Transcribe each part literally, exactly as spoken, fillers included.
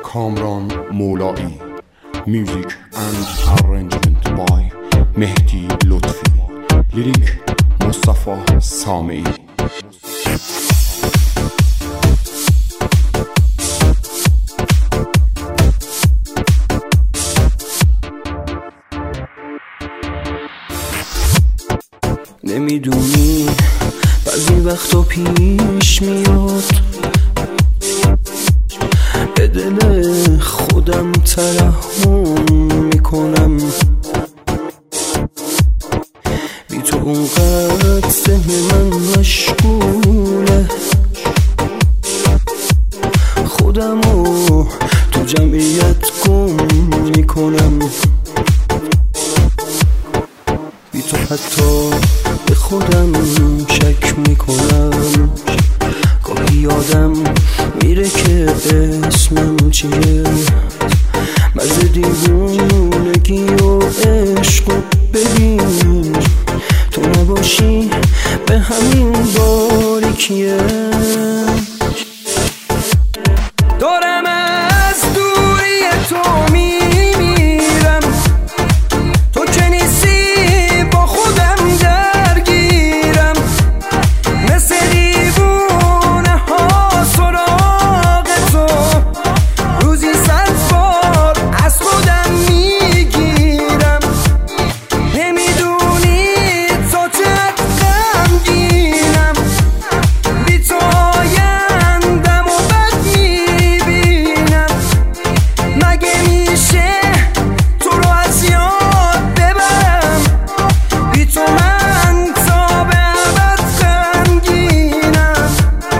کامران مولایی. Music and arrangement by مهدی لطفی. لیریک مصطفی سامعی. نمیدونی بعضی وقتا پیش میاد به دل خودم ترحم میکنم، بی تو اونقدر ذهن من مشغوله، خودمو تو جمعیت گم میکنم، بی تو حتی به خودم شک میکنم، گاهی یادم میره که اسمم چیه، مرز دیوونگی و عشق و ببین تو نباشی به همین باریکیه. دارم از دوری تو میمیرم، تو که نیستی با خودم درگیرم، مثل دیوونه ها سراغ تو روزی صد بار از خودم میگیرم. نمیدونی تو چقدر غمگینم، بی تو آیندم و بد میبینم، مگه میشه تو رو از یاد ببرم، بی تو من تا به ابد غمگینم.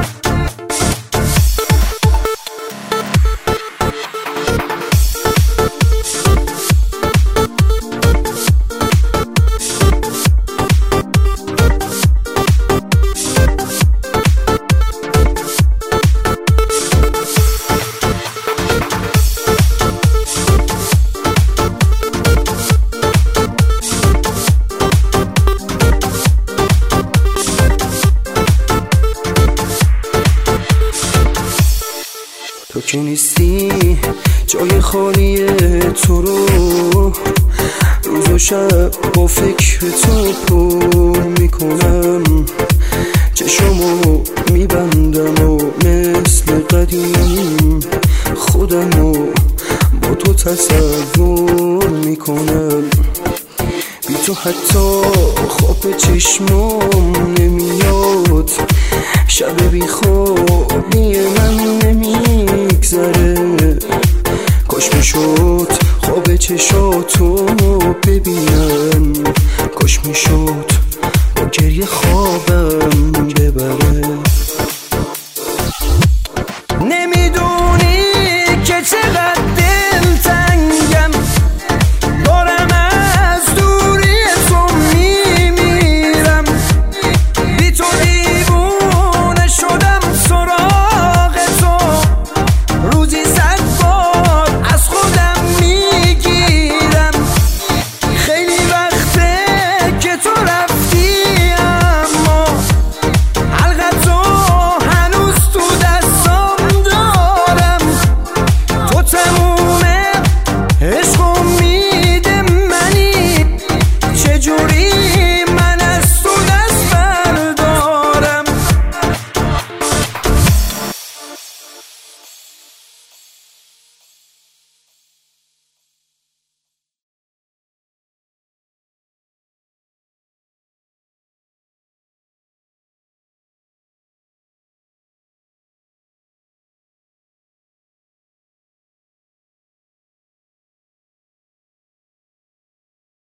تو که نیستی جای خالی تو رو روز و شب با فکر تو پر میکنم، چشمو میبندم و مثل قدیم خودمو با تو تصور میکنم، بی تو حتی خواب چشمام نمیاد، شب بی خوابی من نمیگذره، کاش میشد خواب چشاتو ببینم، کاش میشد